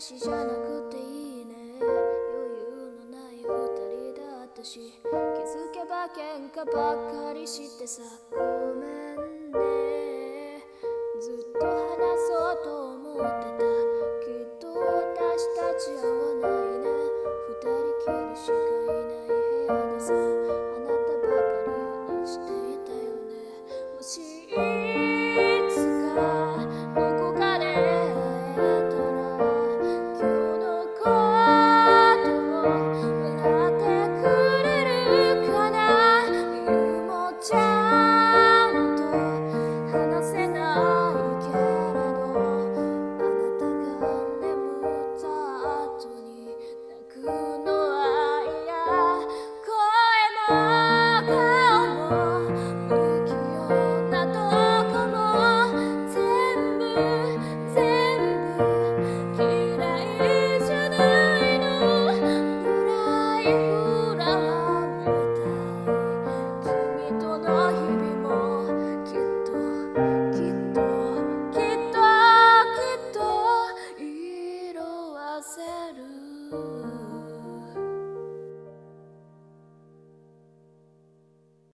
話じゃなくていいね。余裕のない二人だったし、気づけば喧嘩ばっかりしてさ。ごめんね、ずっと話そうと思ってた。きっと私たち合わないね。二人きりしかいない部屋でさ、あなたばかり話して